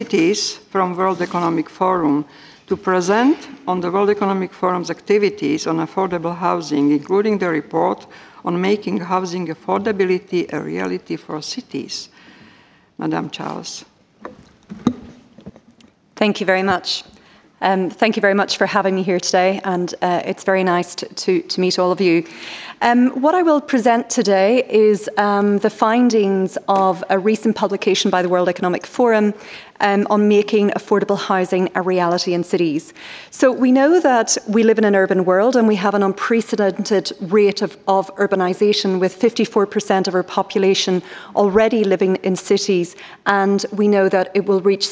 cities from World Economic Forum to present on the World Economic Forum's activities on affordable housing, including the report on making housing affordability a reality for cities. Madame Charles. Thank you very much. Thank you very much for having me here today, and it's very nice to meet all of you. What I will present today is the findings of a recent publication by the World Economic Forum on making affordable housing a reality in cities. So we know that we live in an urban world and we have an unprecedented rate of urbanisation, with 54% of our population already living in cities, and we know that it will reach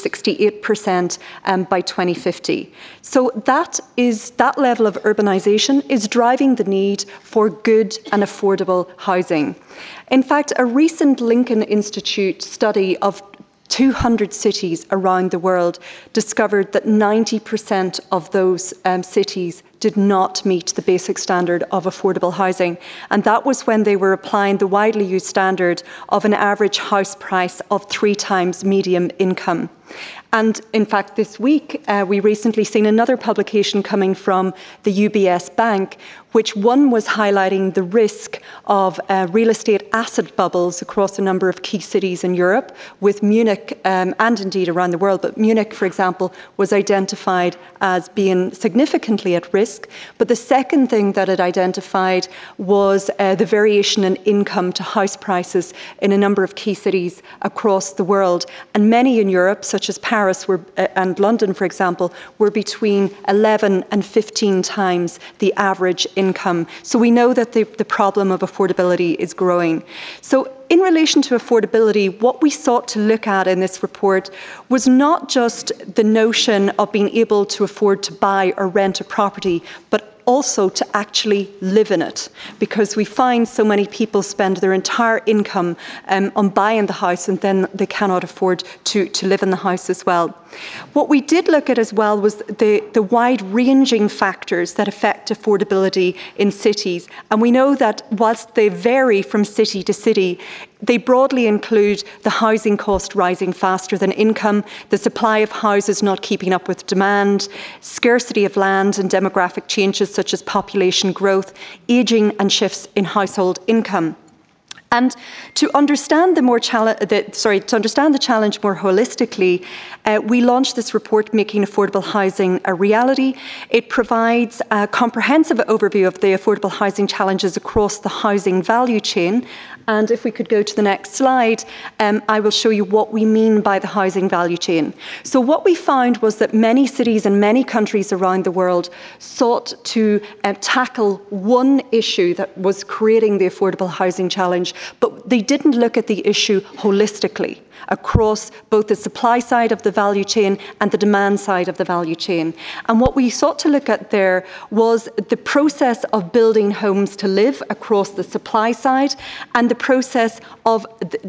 68% by 2050. So that level of urbanisation is driving the need for good and affordable housing. In fact, a recent Lincoln Institute study of 200 cities around the world discovered that 90% of those cities did not meet the basic standard of affordable housing. And that was when they were applying the widely used standard of an average house price of 3 times median income. And in fact, this week, we recently seen another publication coming from the UBS Bank, which one was highlighting the risk of real estate asset bubbles across a number of key cities in Europe, with Munich and indeed around the world. But Munich, for example, was identified as being significantly at risk. But the second thing that it identified was the variation in income to house prices in a number of key cities across the world. And many in Europe, such as Paris and London, for example, were between 11 and 15 times the average income. So we know that the problem of affordability is growing. So in relation to affordability, what we sought to look at in this report was not just the notion of being able to afford to buy or rent a property, but also to actually live in it, because we find so many people spend their entire income on buying the house, and then they cannot afford to live in the house as well. What we did look at as well was the wide-ranging factors that affect affordability in cities. And we know that whilst they vary from city to city, they broadly include the housing cost rising faster than income, the supply of houses not keeping up with demand, scarcity of land and demographic changes such as population growth, ageing and shifts in household income. And to understand the challenge more holistically, we launched this report, Making Affordable Housing a Reality. It provides a comprehensive overview of the affordable housing challenges across the housing value chain. And if we could go to the next slide, I will show you what we mean by the housing value chain. So what we found was that many cities and many countries around the world sought to tackle one issue that was creating the affordable housing challenge, but they didn't look at the issue holistically across both the supply side of the value chain and the demand side of the value chain. And what we sought to look at there was the process of building homes to live across the supply side, and the process of the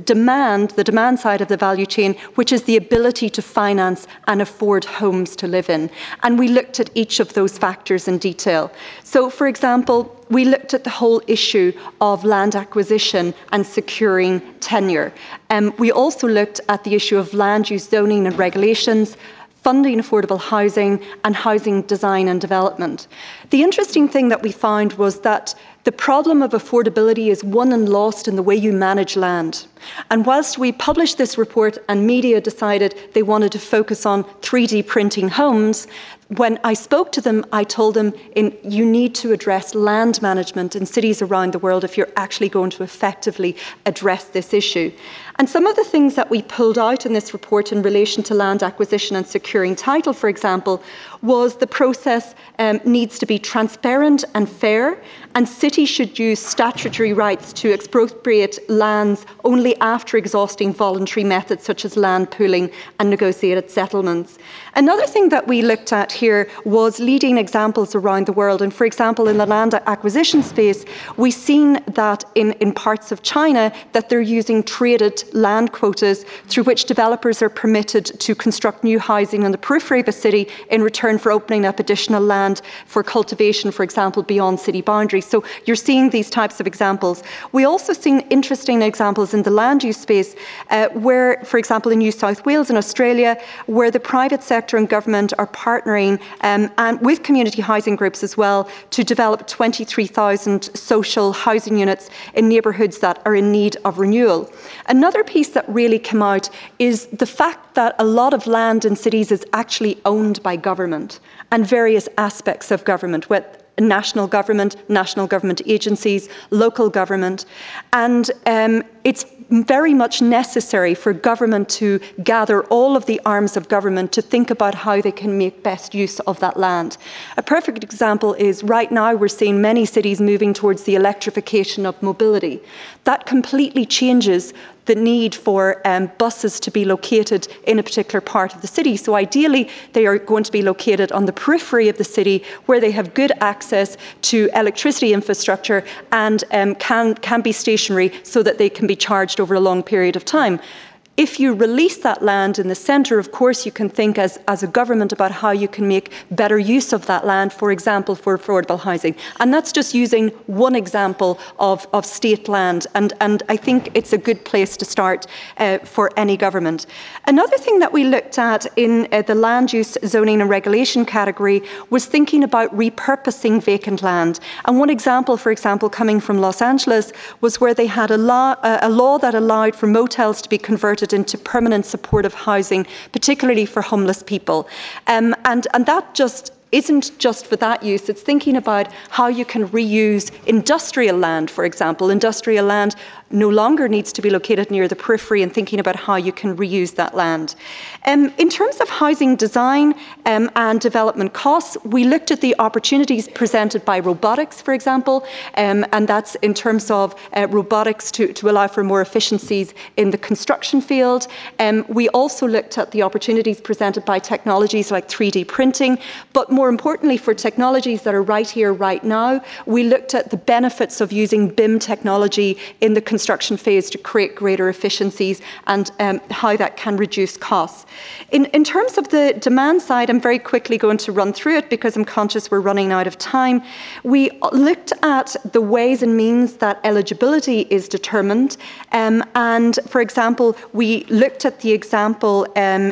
demand side of the value chain, which is the ability to finance and afford homes to live in. And we looked at each of those factors in detail. So, for example, we looked at the whole issue of land acquisition and securing tenure. We also looked at the issue of land use zoning and regulations, funding affordable housing, and housing design and development. The interesting thing that we found was that the problem of affordability is won and lost in the way you manage land. And whilst we published this report and media decided they wanted to focus on 3D printing homes, when I spoke to them, I told them you need to address land management in cities around the world if you're actually going to effectively address this issue. And some of the things that we pulled out in this report in relation to land acquisition and securing title, for example, was the process needs to be transparent and fair, and cities should use statutory rights to expropriate lands only after exhausting voluntary methods such as land pooling and negotiated settlements. Another thing that we looked at here was leading examples around the world. And for example, in the land acquisition space, we've seen that in parts of China that they're using traded land quotas through which developers are permitted to construct new housing on the periphery of a city in return for opening up additional land for cultivation, for example, beyond city boundaries. So you're seeing these types of examples. We also seen interesting examples in the land use space where, for example, in New South Wales in Australia, where the private sector and government are partnering and with community housing groups as well to develop 23,000 social housing units in neighbourhoods that are in need of renewal. Another piece that really came out is the fact that a lot of land in cities is actually owned by government and various aspects of government, with national government agencies, local government, and it's very much necessary for government to gather all of the arms of government to think about how they can make best use of that land. A perfect example is right now we're seeing many cities moving towards the electrification of mobility. That completely changes the need for buses to be located in a particular part of the city. So ideally, they are going to be located on the periphery of the city where they have good access to electricity infrastructure and can be stationary so that they can be charged over a long period of time. If you release that land in the centre, of course, you can think as a government about how you can make better use of that land, for example, for affordable housing. And that's just using one example of state land. And I think it's a good place to start for any government. Another thing that we looked at in the land use, zoning and regulation category was thinking about repurposing vacant land. And one example, for example, coming from Los Angeles, was where they had a law that allowed for motels to be converted into permanent supportive housing, particularly for homeless people. And that just isn't just for that use, it's thinking about how you can reuse industrial land, for example. Industrial land no longer needs to be located near the periphery, and thinking about how you can reuse that land. In terms of housing design and development costs, we looked at the opportunities presented by robotics, for example, and that's in terms of robotics to allow for more efficiencies in the construction field. We also looked at the opportunities presented by technologies like 3D printing, but more importantly for technologies that are right here, right now, we looked at the benefits of using BIM technology in the construction phase to create greater efficiencies and how that can reduce costs. In terms of the demand side, I'm very quickly going to run through it because I'm conscious we're running out of time. We looked at the ways and means that eligibility is determined. And for example, we looked at the example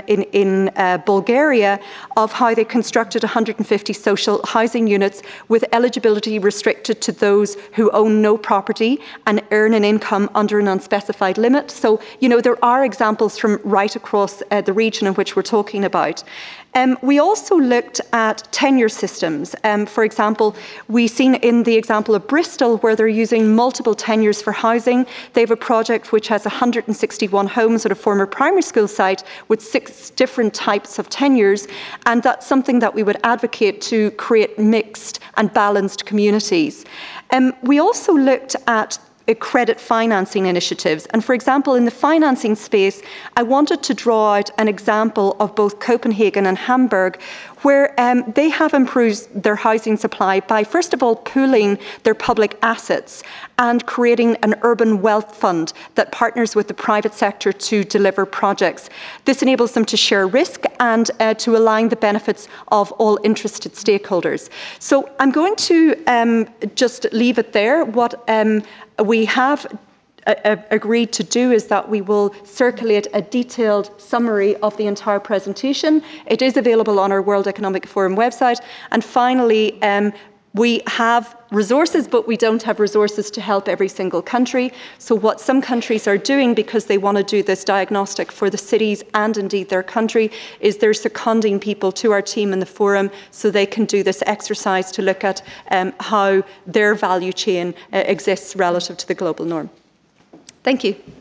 in Bulgaria of how they constructed 150 social housing units with eligibility restricted to those who own no property and earn an income under an unspecified limit. So, you know, there are examples from right across the region in which we're talking about. We also looked at tenure systems. For example, we've seen in the example of Bristol where they're using multiple tenures for housing. They have a project which has 161 homes at a former primary school site with 6 different types of tenures, and that's something that we would advocate to create mixed and balanced communities. We also looked at credit financing initiatives. And for example, in the financing space, I wanted to draw out an example of both Copenhagen and Hamburg, where they have improved their housing supply by, first of all, pooling their public assets and creating an urban wealth fund that partners with the private sector to deliver projects. This enables them to share risk and to align the benefits of all interested stakeholders. So I'm going to just leave it there. What we have agreed to do is that we will circulate a detailed summary of the entire presentation. It is available on our World Economic Forum website. And finally, we have resources, but we don't have resources to help every single country. So what some countries are doing, because they want to do this diagnostic for the cities and indeed their country, is they're seconding people to our team in the forum so they can do this exercise to look at how their value chain exists relative to the global norm. Thank you.